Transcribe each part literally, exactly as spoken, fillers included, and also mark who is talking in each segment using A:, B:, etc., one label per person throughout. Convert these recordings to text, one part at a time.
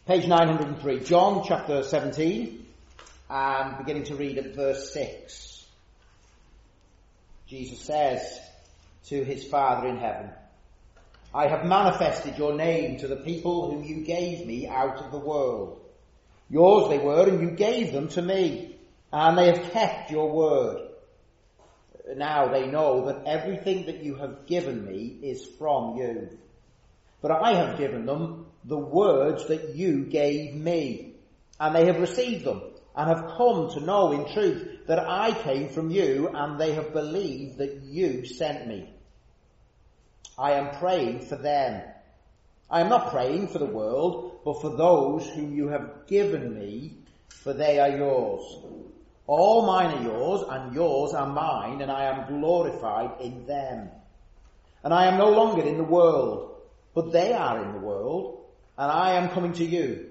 A: Page nine hundred three, John chapter seventeen, and beginning to read at verse six. Jesus says to his Father in heaven, I have manifested your name to the people whom you gave me out of the world. Yours they were, and you gave them to me, and they have kept your word. Now they know that everything that you have given me is from you. But I have given them the words that you gave me, and they have received them, and have come to know in truth that I came from you, and they have believed that you sent me. I am praying for them. I am not praying for the world, but for those whom you have given me, for they are yours. All mine are yours, and yours are mine, and I am glorified in them. And I am no longer in the world, but they are in the world, and I am coming to you.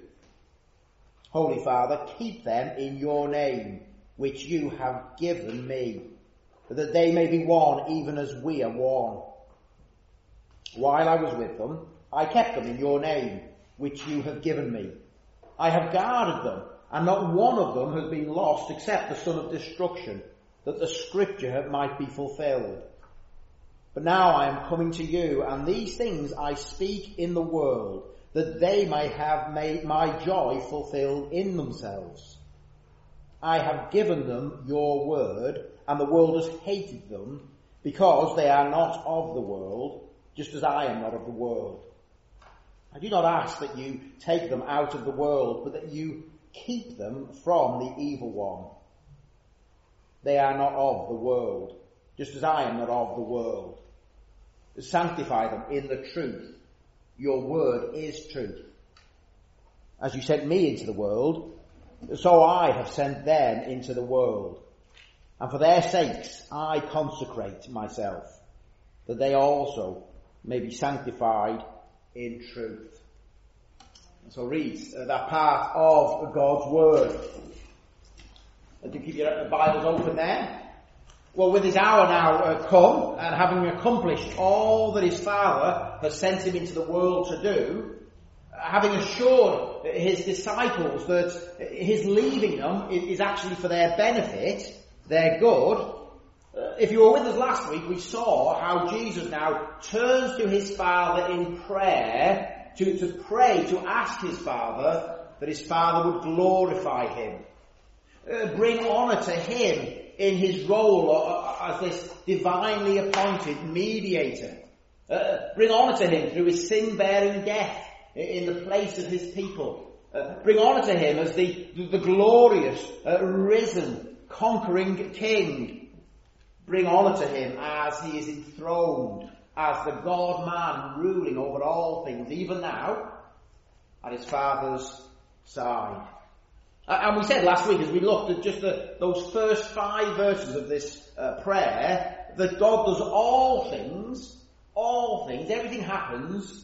A: Holy Father, keep them in your name, which you have given me, that they may be one even as we are one. While I was with them, I kept them in your name, which you have given me. I have guarded them, and not one of them has been lost except the son of destruction, that the scripture might be fulfilled. But now I am coming to you, and these things I speak in the world, that they may have made my joy fulfilled in themselves. I have given them your word, and the world has hated them, because they are not of the world, just as I am not of the world. I do not ask that you take them out of the world, but that you keep them from the evil one. They are not of the world, just as I am not of the world. Sanctify them in the truth. Your word is truth. As you sent me into the world, so I have sent them into the world. And for their sakes I consecrate myself, that they also may be sanctified in truth. And so read uh, that part of God's word. And do keep your Bibles open there. Well, with his hour now uh, come, and having accomplished all that his Father has sent him into the world to do, having assured his disciples that his leaving them is actually for their benefit, their good. Uh, if you were with us last week, we saw how Jesus now turns to his Father in prayer to, to pray, to ask his Father that his Father would glorify him, uh, bring honour to him in his role as this divinely appointed mediator, uh, bring honour to him through his sin-bearing death in the place of his people, uh, bring honour to him as the, the glorious, uh, risen, conquering king. Bring honour to him as he is enthroned as the God-man ruling over all things, even now, at his Father's side. And we said last week, as we looked at just the, those first five verses of this uh, prayer, that God does all things, all things, everything happens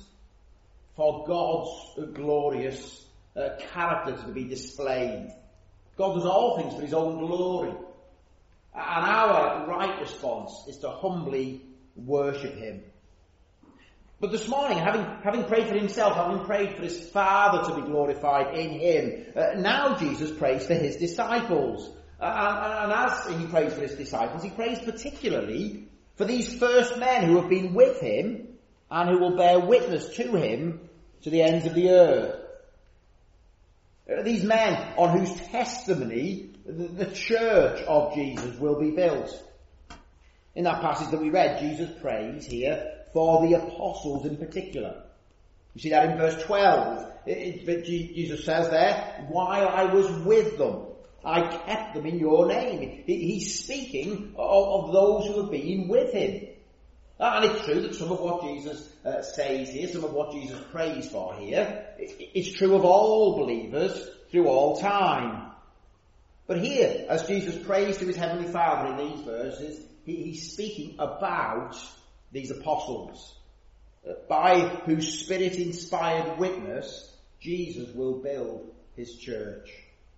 A: for God's glorious uh, character to be displayed. God does all things for his own glory. And our right response is to humbly worship him. But this morning, having, having prayed for himself, having prayed for his Father to be glorified in him, uh, now Jesus prays for his disciples. Uh, and, and as he prays for his disciples, he prays particularly for these first men who have been with him and who will bear witness to him to the ends of the earth. Uh, these men on whose testimony the, the church of Jesus will be built. In that passage that we read, Jesus prays here for the apostles in particular. You see that in verse twelve. It, it, Jesus says there, while I was with them, I kept them in your name. He, he's speaking of, of those who have been with him. And it's true that some of what Jesus uh, says here, some of what Jesus prays for here, it, it's true of all believers through all time. But here, as Jesus prays to his heavenly Father in these verses, he, he's speaking about these apostles, uh, by whose Spirit-inspired witness Jesus will build his church.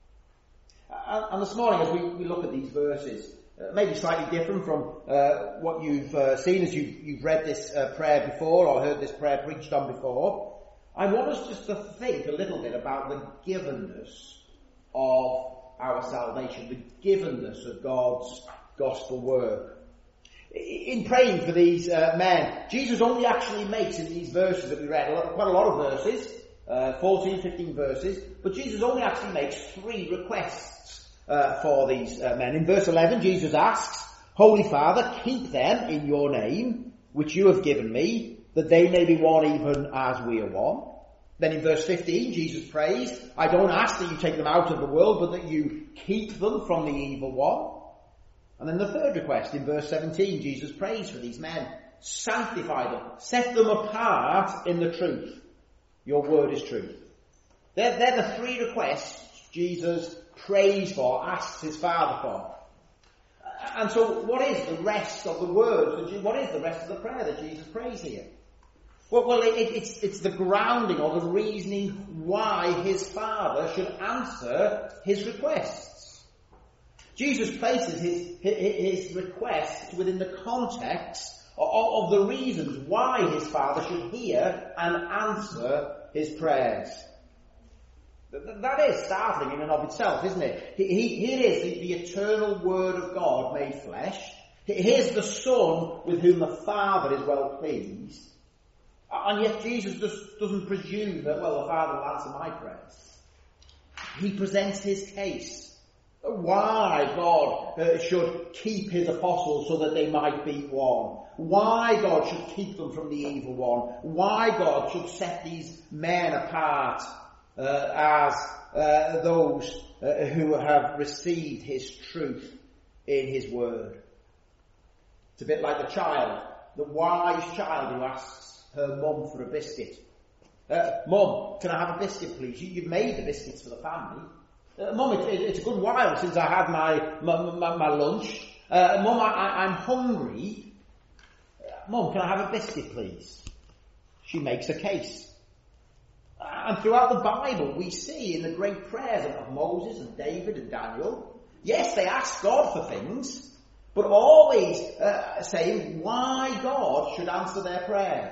A: Uh, and this morning, as we, we look at these verses, uh, maybe slightly different from uh, what you've uh, seen as you've, you've read this uh, prayer before or heard this prayer preached on before, I want us just to think a little bit about the givenness of our salvation, the givenness of God's gospel work. In praying for these uh, men, Jesus only actually makes in these verses that we read, a lot, quite a lot of verses, uh, fourteen, fifteen verses, but Jesus only actually makes three requests uh, for these uh, men. In verse eleven, Jesus asks, Holy Father, keep them in your name, which you have given me, that they may be one even as we are one. Then in verse fifteen, Jesus prays, I don't ask that you take them out of the world, but that you keep them from the evil one. And then the third request in verse seventeen, Jesus prays for these men. Sanctify them. Set them apart in the truth. Your word is truth. They're, they're the three requests Jesus prays for, asks his Father for. And so what is the rest of the words? What is the rest of the prayer that Jesus prays here? Well, well it, it's, it's the grounding or the reasoning why his Father should answer his requests. Jesus places his, his request within the context of, of the reasons why his Father should hear and answer his prayers. That is startling in and of itself, isn't it? Here is the, the eternal Word of God made flesh. Here's the Son with whom the Father is well pleased. And yet Jesus just doesn't presume that, well, the Father will answer my prayers. He presents his case. Why God uh, should keep his apostles so that they might be one. Why God should keep them from the evil one. Why God should set these men apart uh, as uh, those uh, who have received his truth in his word. It's a bit like the child, the wise child who asks her mum for a biscuit. Uh, Mum, can I have a biscuit please? You, you've made the biscuits for the family. Uh, Mum, it, it, it's a good while since I had my my, my, my lunch. Uh, Mum, I, I, I'm hungry. Uh, Mum, can I have a biscuit, please? She makes a case. Uh, and throughout the Bible, we see in the great prayers of Moses and David and Daniel, yes, they ask God for things, but always uh, saying why God should answer their prayers.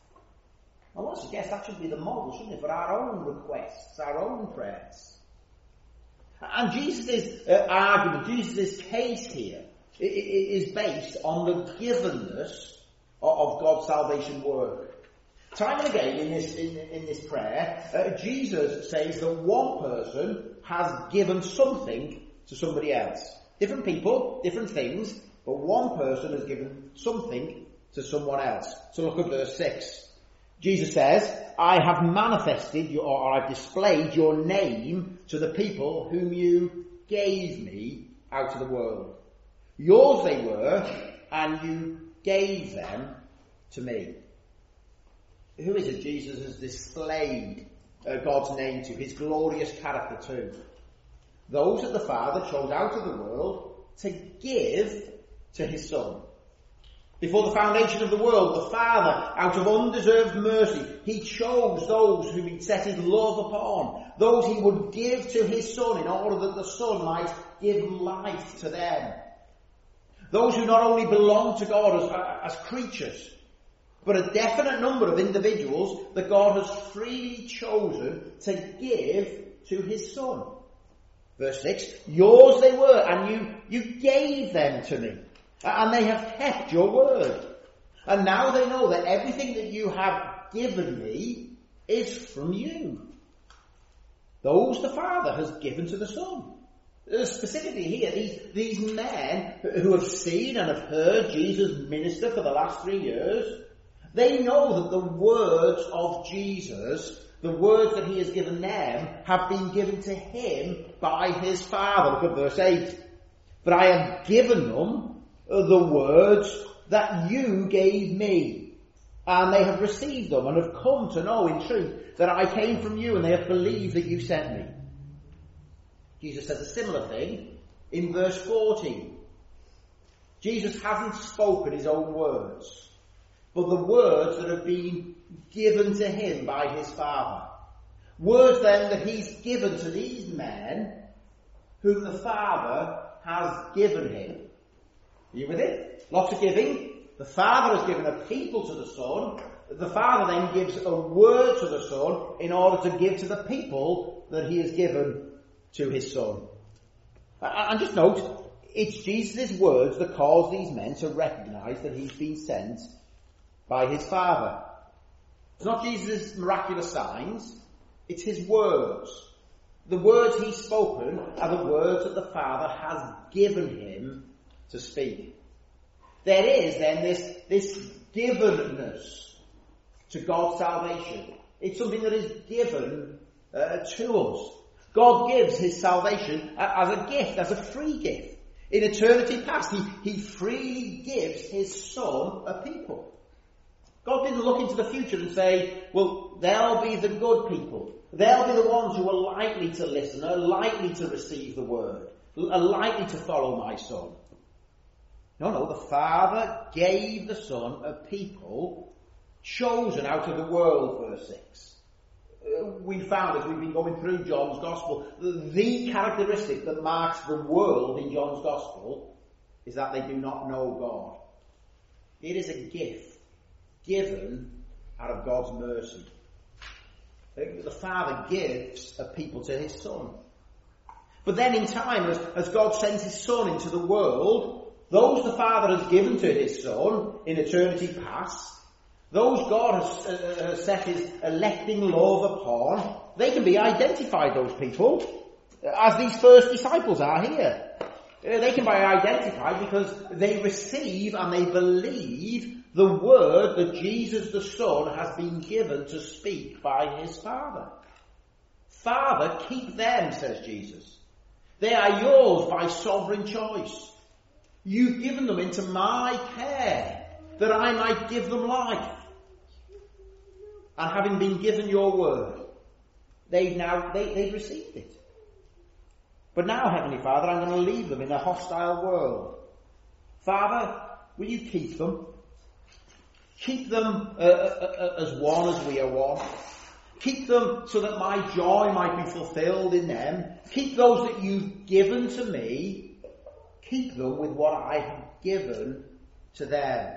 A: I want to suggest that should be the model, shouldn't it, for our own requests, our own prayers. And Jesus' uh, argument, Jesus' case here is based on the givenness of God's salvation work. Time and again in this in, in this prayer, uh, Jesus says that one person has given something to somebody else. Different people, different things, but one person has given something to someone else. So look at verse six. Jesus says, I have manifested your, or I've displayed your name to the people whom you gave me out of the world. Yours they were, and you gave them to me. Who is it Jesus has displayed uh, God's name to, his glorious character to? Those that the Father chose out of the world to give to his Son. Before the foundation of the world, the Father, out of undeserved mercy, he chose those whom he'd set his love upon, those he would give to his Son in order that the Son might give life to them. Those who not only belong to God as, as creatures, but a definite number of individuals that God has freely chosen to give to his Son. Verse six, yours they were, and you, you gave them to me. And they have kept your word. And now they know that everything that you have given me is from you. Those the Father has given to the Son. Specifically here, these, these men who have seen and have heard Jesus minister for the last three years, they know that the words of Jesus, the words that he has given them, have been given to him by his Father. Look at verse eight. But I have given them the words that you gave me, and they have received them and have come to know in truth that I came from you, and they have believed that you sent me. Jesus says a similar thing in verse fourteen. Jesus hasn't spoken his own words, but the words that have been given to him by his Father. Words then that he's given to these men whom the Father has given him. Are you with it? Lots of giving. The Father has given a people to the Son. the Father then gives a word to the Son in order to give to the people that he has given to his Son. And just note, it's Jesus' words that cause these men to recognise that he's been sent by his Father. It's not Jesus' miraculous signs, it's his words. The words he's spoken are the words that the Father has given him to speak. There is then this, this givenness to God's salvation. It's something that is given uh, to us. God gives his salvation as a gift, as a free gift. In eternity past, he, he freely gives his Son a people. God didn't look into the future and say, well, they'll be the good people. They'll be the ones who are likely to listen, are likely to receive the word, are likely to follow my Son. No, no, the Father gave the Son a people chosen out of the world, verse six. Uh, we found as we've been going through John's Gospel, the characteristic that marks the world in John's Gospel is that they do not know God. It is a gift given out of God's mercy. The Father gives a people to his Son. But then in time, as, as God sends his Son into the world, those the Father has given to his Son in eternity past, those God has, uh, has set his electing love upon, they can be identified, those people, as these first disciples are here. Uh, they can be identified because they receive and they believe the word that Jesus the Son has been given to speak by his Father. Father, keep them, says Jesus. They are yours by sovereign choice. You've given them into my care that I might give them life. And having been given your word, they've now, they, they've received it. But now, Heavenly Father, I'm going to leave them in a hostile world. Father, will you keep them? Keep them uh, uh, uh, as one as we are one. Keep them so that my joy might be fulfilled in them. Keep those that you've given to me. Keep them with what I have given to them.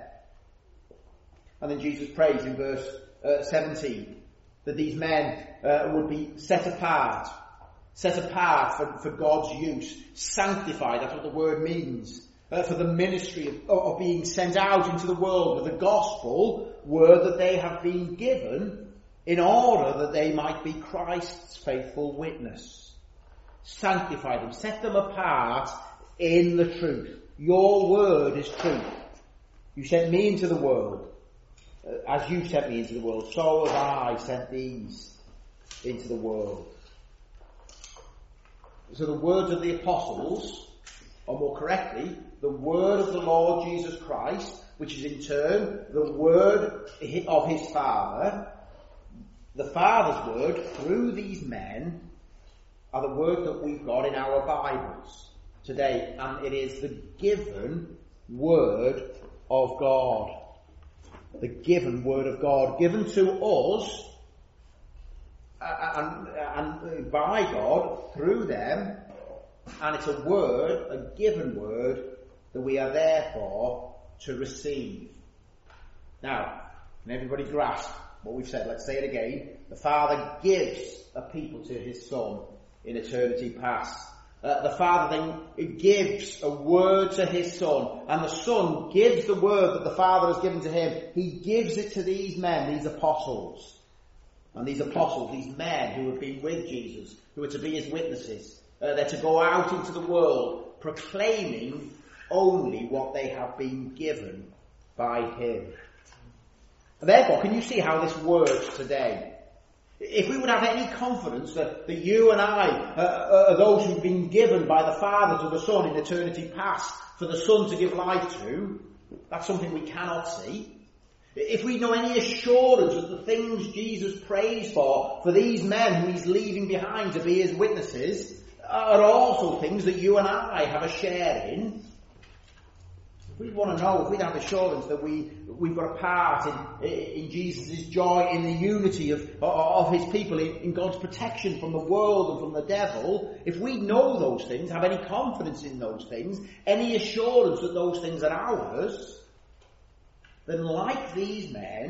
A: And then Jesus prays in verse uh, seventeen that these men uh, would be set apart. Set apart for, for God's use. Sanctified, that's what the word means. Uh, for the ministry of, of being sent out into the world with the gospel word that they have been given in order that they might be Christ's faithful witness. Sanctify them, set them apart in the truth. Your word is truth. You sent me into the world. Uh, as you sent me into the world, so have I sent these into the world. So the words of the apostles, or more correctly, the word of the Lord Jesus Christ, which is in turn the word of his Father, the Father's word through these men are the word that we've got in our Bibles today, and it is the given word of God. The given word of God, given to us and, and by God through them, and it's a word, a given word, that we are therefore to receive. Now, can everybody grasp what we've said? Let's say it again. The Father gives a people to his Son in eternity past. Uh, the Father then gives a word to his Son, and the Son gives the word that the Father has given to him. He gives it to these men, these apostles. And these apostles, these men who have been with Jesus, who are to be his witnesses, uh, they're to go out into the world proclaiming only what they have been given by him. And therefore, can you see how this works today? If we would have any confidence that, that you and I uh, are those who've been given by the Father to the Son in eternity past for the Son to give life to, that's something we cannot see. If we know any assurance that the things Jesus prays for, for these men who he's leaving behind to be his witnesses, are also things that you and I have a share in, if we want to know, if we have assurance that we, we've got a part in, in Jesus' joy, in the unity of, of his people, in, in God's protection from the world and from the devil, if we know those things, have any confidence in those things, any assurance that those things are ours, then like these men,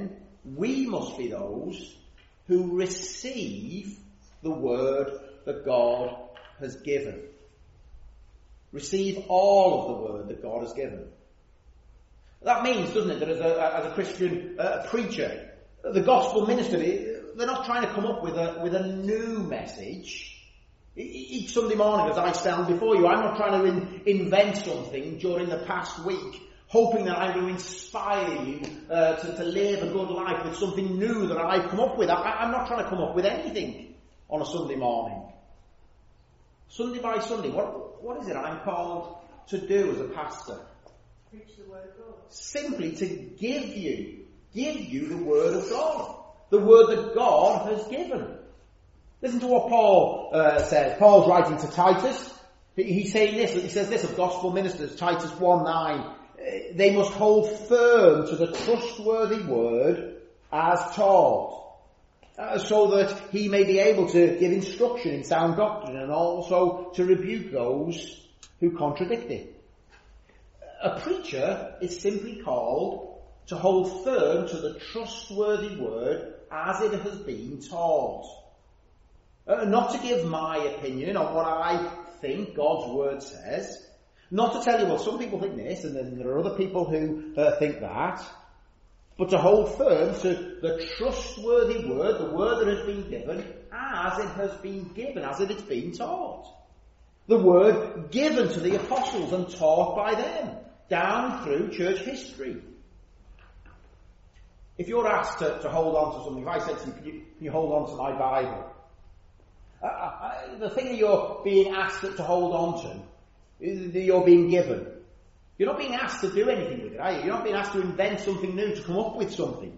A: we must be those who receive the word that God has given. Receive all of the word that God has given. That means, doesn't it, that as a, as a Christian uh, preacher, the gospel minister, they're not trying to come up with a, with a new message. Each Sunday morning as I stand before you, I'm not trying to in, invent something during the past week, hoping that I'm going to inspire you uh, to, to live a good life with something new that I've come up with. I, I'm not trying to come up with anything on a Sunday morning. Sunday by Sunday, what, what is it I'm called to do as a pastor?
B: Preach the word of God.
A: Simply to give you, give you the word of God. The word that God has given. Listen to what Paul uh, says. Paul's writing to Titus. He, he's saying this, he says this of gospel ministers, Titus one nine. They must hold firm to the trustworthy word as taught, uh, so that he may be able to give instruction in sound doctrine and also to rebuke those who contradict it. A preacher is simply called to hold firm to the trustworthy word as it has been taught. Uh, not to give my opinion on what I think God's word says. Not to tell you, well, some people think this, and then there are other people who uh, think that. But to hold firm to the trustworthy word, the word that has been given, as it has been given, as it has been taught. The word given to the apostles and taught by them, down through church history. If you're asked to, to hold on to something, if I said to you, can you, can you hold on to my Bible? Uh, uh, the thing that you're being asked to hold on to, that you're being given, you're not being asked to do anything with it, are you? You're not being asked to invent something new, to come up with something.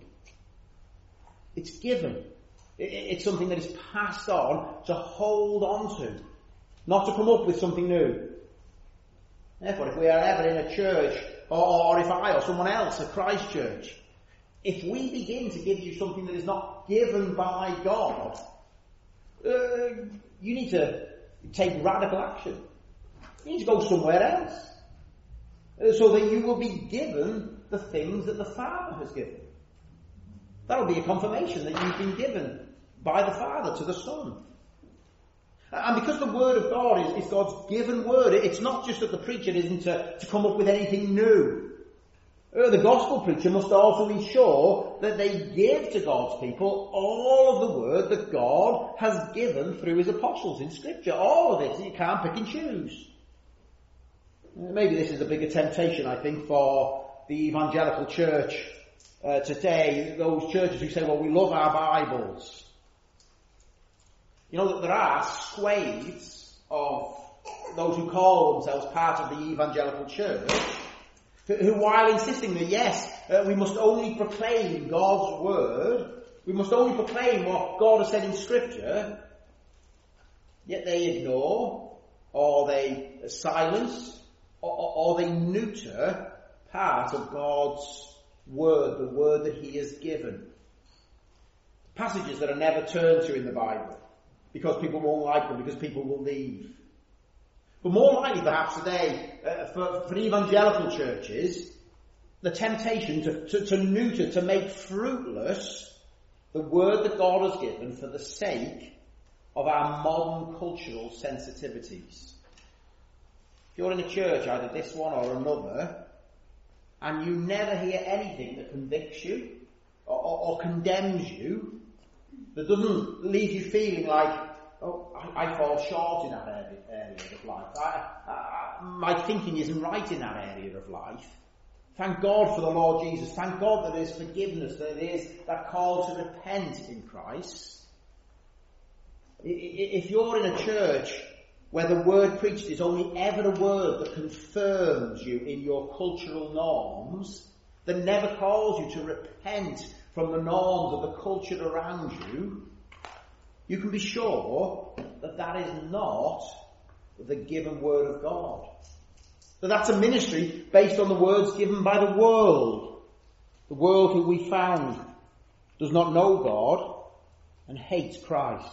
A: It's given. It, it's something that is passed on to hold on to, not to come up with something new. Therefore, if we are ever in a church, or, or if I or someone else at Christ Church, if we begin to give you something that is not given by God, uh, you need to take radical action. You need to go somewhere else. Uh, so that you will be given the things that the Father has given. That will be a confirmation that you've been given by the Father to the Son. And because the Word of God is, is God's given Word, it's not just that the preacher isn't to, to come up with anything new. Uh, the gospel preacher must also ensure that they give to God's people all of the Word that God has given through His apostles in Scripture. All of it, so you can't pick and choose. Uh, maybe this is a bigger temptation, I think, for the evangelical church uh, today. Those churches who say, well, we love our Bibles. You know that there are swathes of those who call themselves part of the evangelical church, who, while insisting that yes, uh, we must only proclaim God's word, we must only proclaim what God has said in Scripture, yet they ignore, or they silence, or, or they neuter part of God's word, the word that He has given. Passages that are never turned to in the Bible, because people won't like them, because people will leave. But more likely, perhaps today, uh, for, for evangelical churches, the temptation to, to, to neuter, to make fruitless the word that God has given for the sake of our modern cultural sensitivities. If you're in a church, either this one or another, and you never hear anything that convicts you or, or, or condemns you, that doesn't leave you feeling like, oh, I, I fall short in that area, area of life. I, I, my thinking isn't right in that area of life. Thank God for the Lord Jesus. Thank God that there is forgiveness, that there is that call to repent in Christ. If you're in a church where the word preached is only ever a word that confirms you in your cultural norms, that never calls you to repent from the norms of the culture around you, you can be sure that that is not the given word of God. That that's a ministry based on the words given by the world. The world who we found does not know God and hates Christ.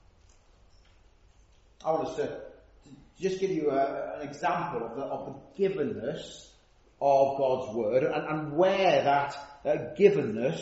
A: I want us to, to just give you a, an example of the, of the givenness of God's word and, and where that uh, givenness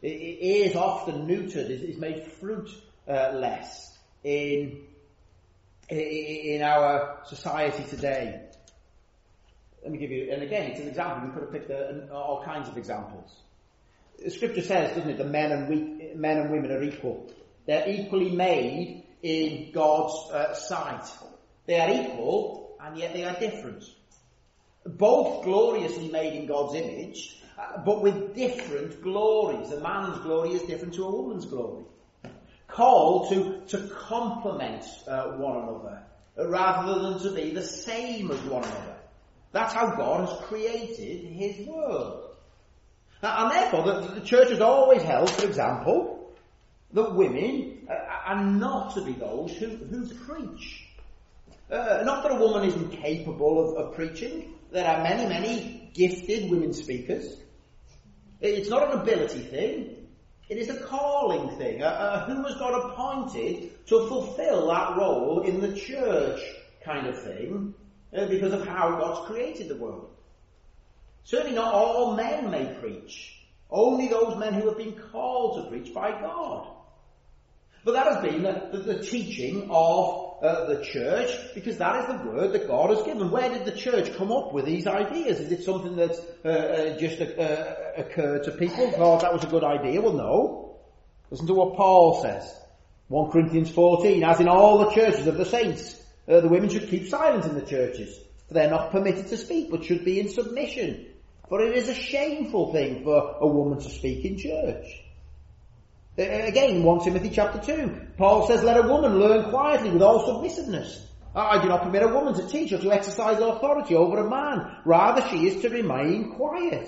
A: it, it is often neutered, is, is made fruitless uh, in, in our society today. Let me give you, and again, it's an example. We could have picked a, all kinds of examples. Scripture says, doesn't it, that men and, we, men and women are equal. They're equally made in God's uh, sight. They are equal, and yet they are different. Both gloriously made in God's image, uh, but with different glories. A man's glory is different to a woman's glory. Called to, to complement uh, one another, uh, rather than to be the same as one another. That's how God has created his world. Uh, and therefore, the, the church has always held, for example, that women uh, are not to be those who, who preach. Uh, not that a woman isn't capable of, of preaching. There are many, many gifted women speakers. It's not an ability thing. It is a calling thing. Uh, uh, who has God appointed to fulfill that role in the church kind of thing uh, because of how God's created the world? Certainly not all men may preach. Only those men who have been called to preach by God. But that has been the, the, the teaching of uh, the church, because that is the word that God has given. Where did the church come up with these ideas? Is it something that uh, uh, just uh, occurred to people? Thought that was a good idea? Well, no. Listen to what Paul says. First Corinthians fourteen, as in all the churches of the saints, uh, the women should keep silent in the churches, for they are not permitted to speak, but should be in submission. For it is a shameful thing for a woman to speak in church. Again, First Timothy chapter two, Paul says, let a woman learn quietly with all submissiveness. I do not permit a woman to teach or to exercise authority over a man. Rather, she is to remain quiet.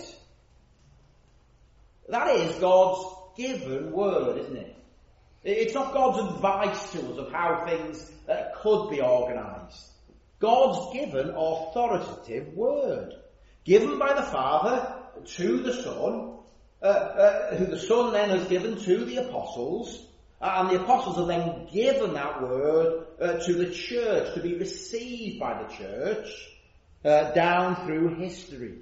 A: That is God's given word, isn't it? It's not God's advice to us of how things uh, could be organised. God's given authoritative word, given by the Father to the Son, Uh, uh, who the Son then has given to the apostles, uh, and the apostles have then given that word uh, to the church, to be received by the church uh, down through history.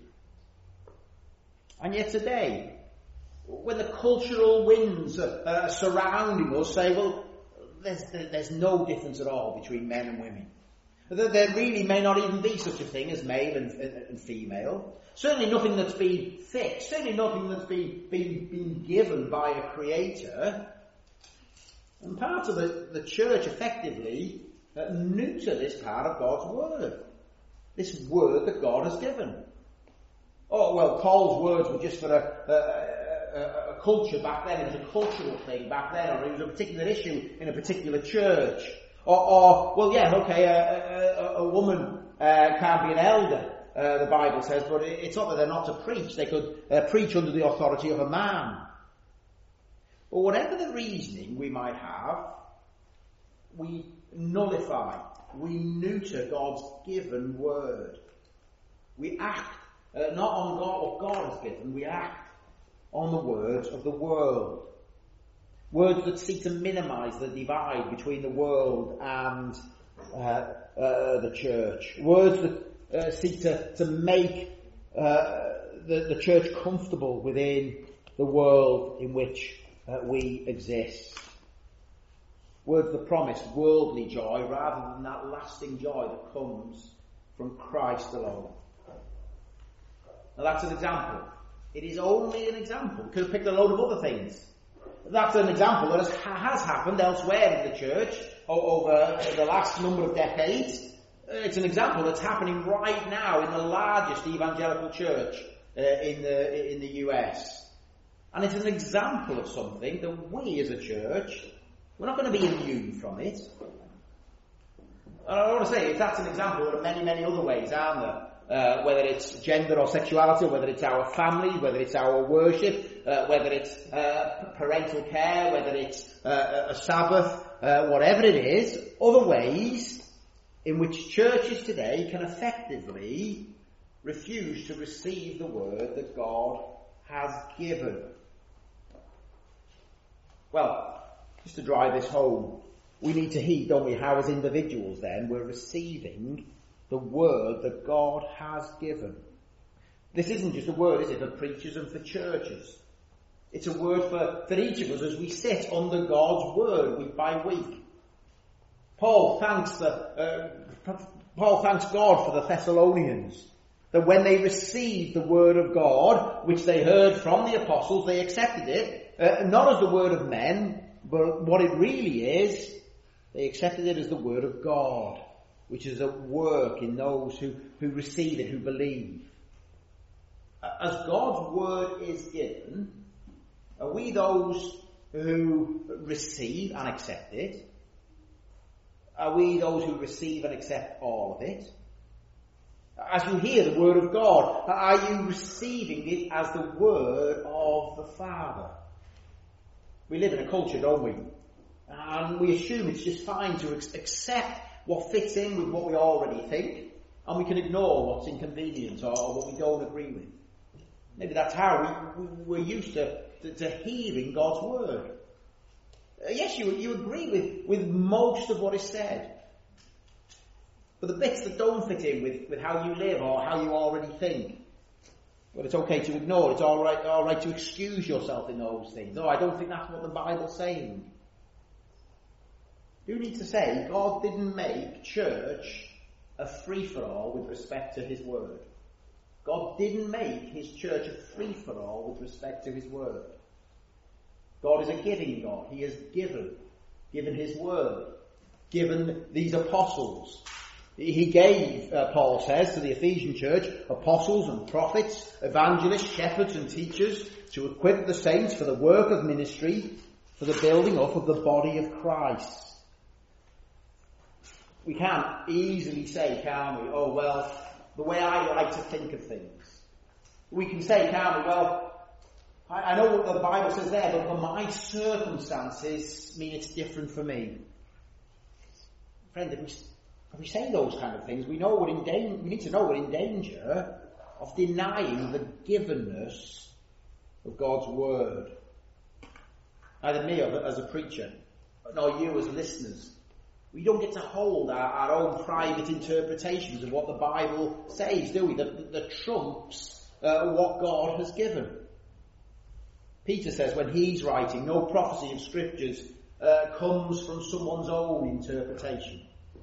A: And yet today, when the cultural winds uh, uh, surrounding us say, well, there's, there's no difference at all between men and women. There really may not even be such a thing as male and, and, and female. Certainly nothing that's been fixed. Certainly nothing that's been, been, been given by a creator. And part of the, the church effectively uh, neuter this part of God's word. This word that God has given. Oh, well, Paul's words were just for a, a, a, a culture back then. It was a cultural thing back then, or it was a particular issue in a particular church. Or, or well, yeah, okay, a, a, a woman uh, can't be an elder, uh, the Bible says, but it's not that they're not to preach. They could uh, preach under the authority of a man. But whatever the reasoning we might have, we nullify, we neuter God's given word. We act uh, not on God, what God has given, we act on the words of the world. Words that seek to minimise the divide between the world and uh, uh, the church. Words that uh, seek to, to make uh, the, the church comfortable within the world in which uh, we exist. Words that promise worldly joy rather than that lasting joy that comes from Christ alone. Now that's an example. It is only an example. We could have picked a load of other things. That's an example that has, has happened elsewhere in the church over the last number of decades. It's an example that's happening right now in the largest evangelical church uh, in the in the U S. And it's an example of something that we as a church, we're not going to be immune from it. And I want to say, if that's an example, there are many, many other ways, aren't there? Uh, whether it's gender or sexuality, whether it's our family, whether it's our worship, uh, whether it's uh, parental care, whether it's uh, a Sabbath, uh, whatever it is, other ways in which churches today can effectively refuse to receive the word that God has given. Well, just to drive this home, we need to heed, don't we, how as individuals then we're receiving the word that God has given. This isn't just a word, is it, for preachers and for churches. It's a word for, for each of us as we sit under God's word week by week. Paul thanks the uh, Paul thanks God for the Thessalonians, that when they received the word of God, which they heard from the apostles, they accepted it, uh, not as the word of men, but what it really is, they accepted it as the word of God, which is at work in those who, who receive it, who believe. As God's word is given, are we those who receive and accept it? Are we those who receive and accept all of it? As you hear the word of God, are you receiving it as the word of the Father? We live in a culture, don't we? And we assume it's just fine to accept what fits in with what we already think, and we can ignore what's inconvenient or, or what we don't agree with. Maybe that's how we, we're used to, to, to hearing God's word. Uh, yes, you, you agree with, with most of what is said. But the bits that don't fit in with, with how you live or how you already think, well, it's okay to ignore. It's all right, all right to excuse yourself in those things. Oh, I don't think that's what the Bible's saying. You need to say God didn't make church a free-for-all with respect to his word. God didn't make his church a free-for-all with respect to his word. God is a giving God. He has given, given his word, given these apostles. He gave, uh, Paul says, to the Ephesian church, apostles and prophets, evangelists, shepherds and teachers to equip the saints for the work of ministry, for the building up of the body of Christ. We can't easily say, can we, oh, well, the way I like to think of things. We can say, can't we, well, I, I know what the Bible says there, but for my circumstances mean it's different for me. Friend, if we, if we say those kind of things, we know we're in danger, we need to know we're in danger of denying the givenness of God's word. Either me as a preacher, nor you as listeners. We don't get to hold our, our own private interpretations of what the Bible says, do we? That, that trumps uh, what God has given. Peter says when he's writing, no prophecy of scriptures uh, comes from someone's own interpretation.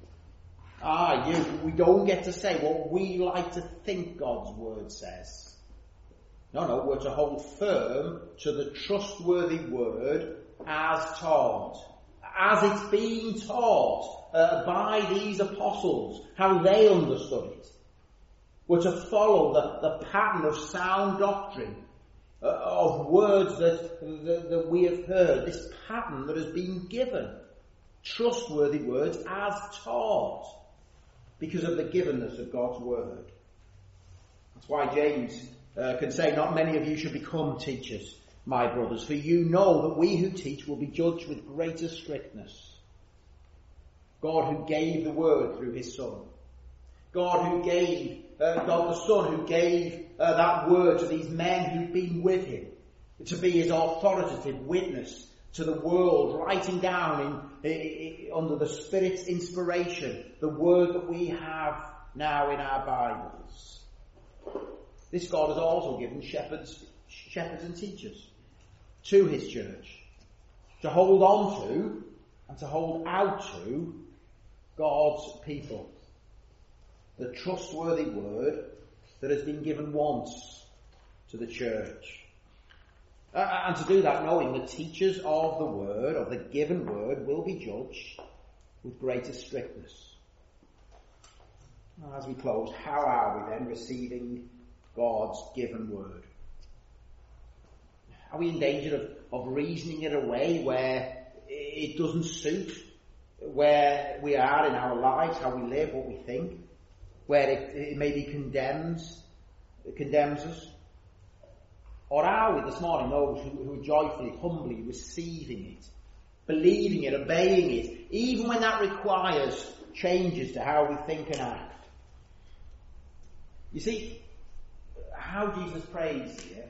A: Ah, you, we don't get to say what we like to think God's word says. No, no, we're to hold firm to the trustworthy word as taught. As it's being taught uh, by these apostles, how they understood it. We're to follow the, the pattern of sound doctrine, uh, of words that, that, that we have heard, this pattern that has been given. Trustworthy words as taught, because of the givenness of God's word. That's why James uh, can say, not many of you should become teachers, my brothers, for you know that we who teach will be judged with greater strictness. God who gave the word through his Son. God who gave, uh, God the Son who gave uh, that word to these men who've been with him, to be his authoritative witness to the world, writing down in, in, under the Spirit's inspiration the word that we have now in our Bibles. This God has also given shepherds, shepherds and teachers to his church, to hold on to and to hold out to God's people. The trustworthy word that has been given once to the church. Uh, and to do that knowing the teachers of the word, of the given word, will be judged with greater strictness. As we close, how are we then receiving God's given word? Are we in danger of, of reasoning it away where it doesn't suit where we are in our lives, how we live, what we think, where it, it maybe condemns, it condemns us? Or are we this morning those who, who are joyfully, humbly receiving it, believing it, obeying it, even when that requires changes to how we think and act? You see, how Jesus prays here,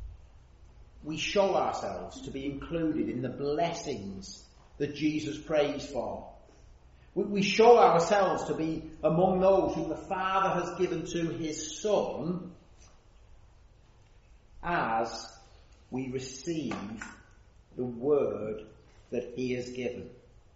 A: we show ourselves to be included in the blessings that Jesus prays for. We, we show ourselves to be among those whom the Father has given to his Son as we receive the word that he has given.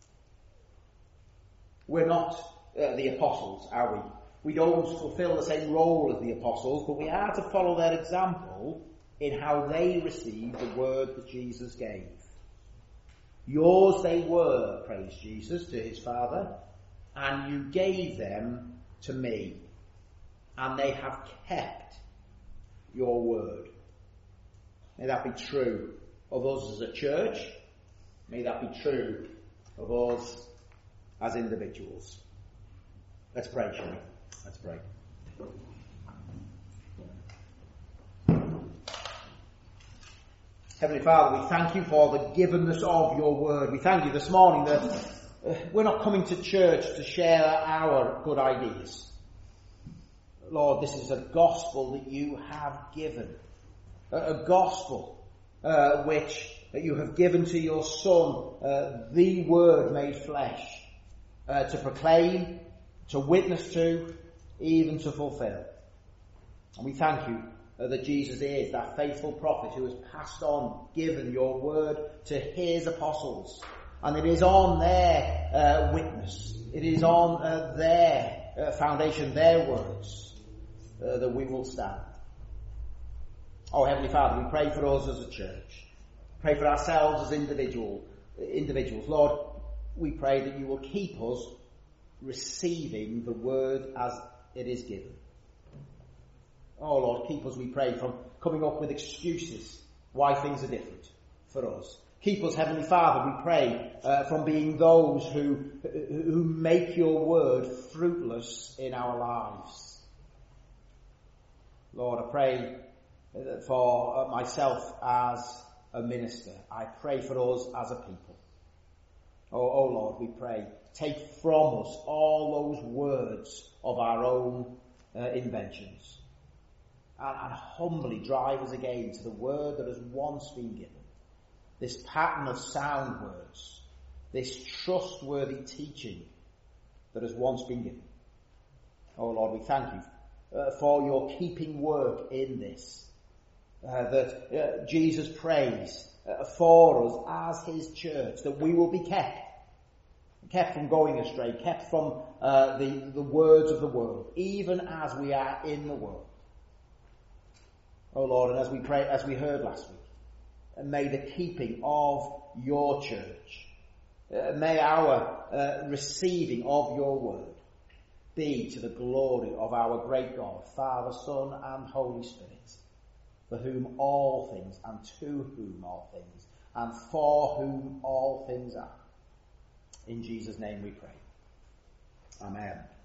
A: We're not uh, the apostles, are we? We don't fulfill the same role as the apostles, but we are to follow their example in how they received the word that Jesus gave. Yours they were, praised Jesus to his Father, and you gave them to me, and they have kept your word. May that be true of us as a church. May that be true of us as individuals. Let's pray, shall we? Let's pray. Heavenly Father, we thank you for the givenness of your word. We thank you this morning that uh, we're not coming to church to share our good ideas. Lord, this is a gospel that you have given. A, a gospel uh, which that you have given to your Son, uh, the Word made flesh, uh, to proclaim, to witness to, even to fulfill. And we thank you uh, that Jesus is that faithful prophet who has passed on, given your word to his apostles. And it is on their uh, witness, it is on uh, their uh, foundation, their words, uh, that we will stand. Oh, Heavenly Father, we pray for us as a church. Pray for ourselves as individual, individuals. Lord, we pray that you will keep us receiving the word as it is given. Oh Lord, keep us, we pray, from coming up with excuses why things are different for us. Keep us, Heavenly Father, we pray, uh, from being those who, who make your word fruitless in our lives. Lord, I pray for myself as a minister. I pray for us as a people. Oh, oh Lord, we pray, take from us all those words of our own uh, inventions, and, and humbly drive us again to the word that has once been given. This pattern of sound words, this trustworthy teaching that has once been given. Oh Lord, we thank you uh, for your keeping work in this. Uh, that uh, Jesus prays uh, for us as his church, that we will be kept, kept from going astray, kept from uh, the, the words of the world, even as we are in the world. Oh Lord, and as we pray, as we heard last week, and may the keeping of your church, uh, may our uh, receiving of your word be to the glory of our great God, Father, Son, and Holy Spirit, for whom all things, and to whom all things, and for whom all things are. In Jesus' name we pray. Amen.